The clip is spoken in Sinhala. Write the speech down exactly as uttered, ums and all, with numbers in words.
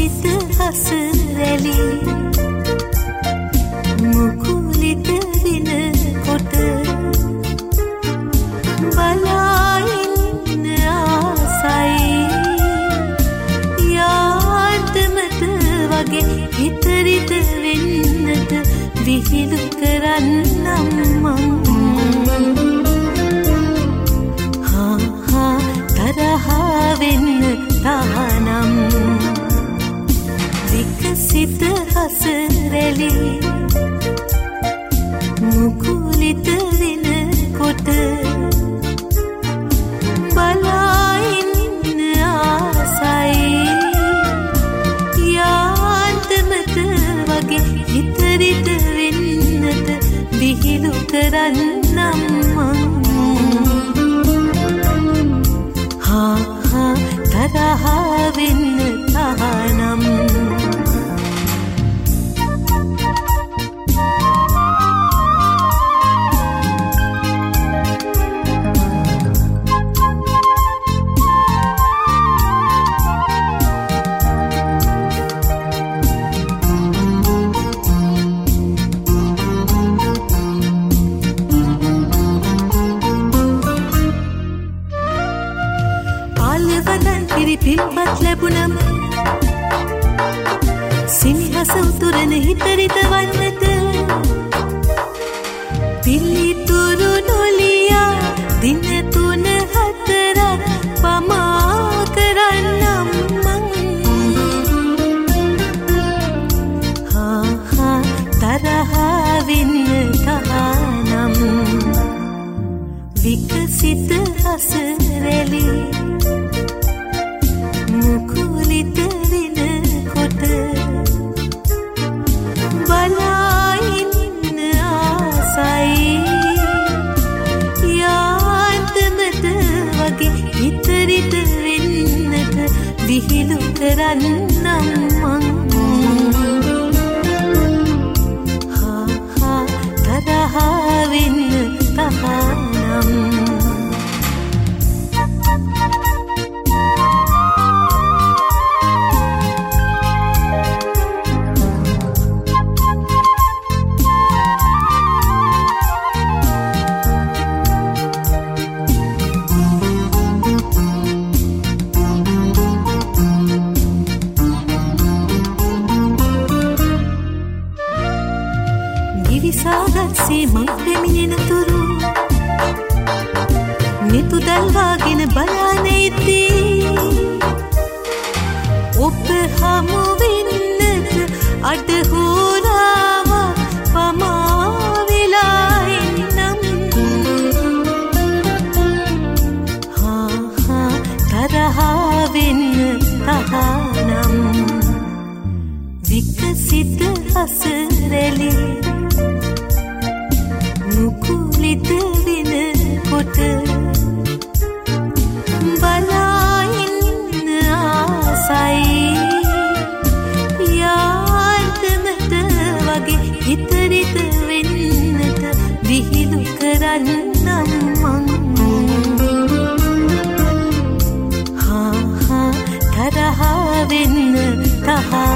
සිත හසරැලි මුකුලිත දින කොට බලායින්න ආසයි යාන්තමට වගේ හිතරිත වෙන්නට විහිළු කරන්නම් මං හා හා තරහා වෙන්න තහනම් විකසිත හසරැලි මුකුලිත වෙන කොට බලායින්න ආසයි යාන්තමට වගේ හිතරිත වෙන්නට විහිළු කරන්නම් මං හා හා තරහා වෙන්න තහනම් පිල්පත් ලැබුණම සිනිහස උතුරන හිතරිත වන්නට පිළිතුරු නොලියා දින තුන හතරක් පමා කරන්නම් මං හා හා තරහා වෙන්න තහනම් විකසිත හසරැලි මුකුලිත වෙන කොට බලායින්න ආසයි යාන්තමට වගේ හිතරිත වෙන්නට විහිළු කරන්නම් මං හා හා තරහා වෙන්න තහනම් විසාගත්සේ මං පැමිණෙන තුරු මෙතු දල්වාගෙන බලාන ඉදී ඔබ හමු වෙන්නට අඩහෝරාවක් පමා වෙලා එන්නම් හා හා තරහා වෙන්න තහනම් විකසිත හසරැලි මුකුලිත වෙන කොට බලායින්න ආසයි යාන්තමට වගේ හිතරිත වෙන්නට විහිළු කරන්නම් මං හා හා තරහා වෙන්න තහනම්